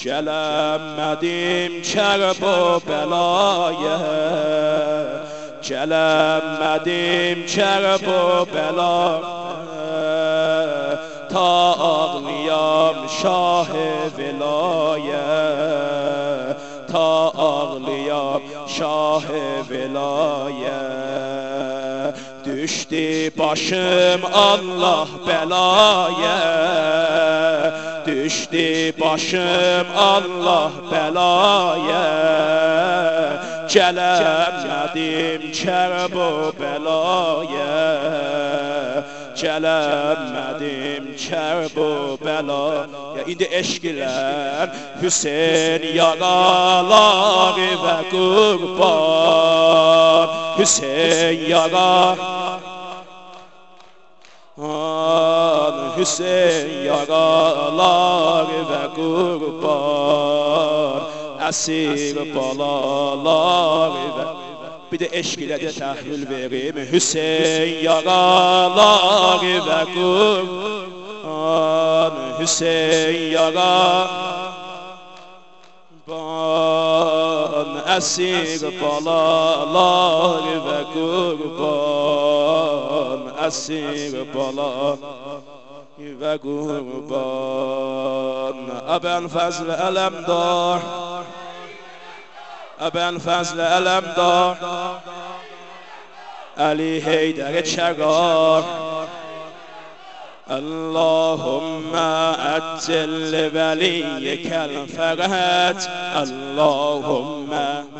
جلمدیم کرب و بلایه جلمدیم کرب و بلایه تا آقلیام شاه ولایه تا آقلیام شاه ولایه düştü başım Allah belaya düştü başım Allah belaya gelemedim kerb-u belaya gelemedim kerb-u belaya indi eşq ilə Hüseyin yaraları və qurban Hüseyin Hüseyin yaraları ve kurban Əsir balaları ve bir de eşq ilə də təhlil verim Hüseyin yaraları ve kurban Hüseyin yaraları Əsir balaları ve kurban Əsir balaları ve kurban Əbən Fəzl Ələmdar Əbən Fəzl Ələmdar Ali Heydər Çəqar Allahümme əcil veliyyekel ferhat Allahümme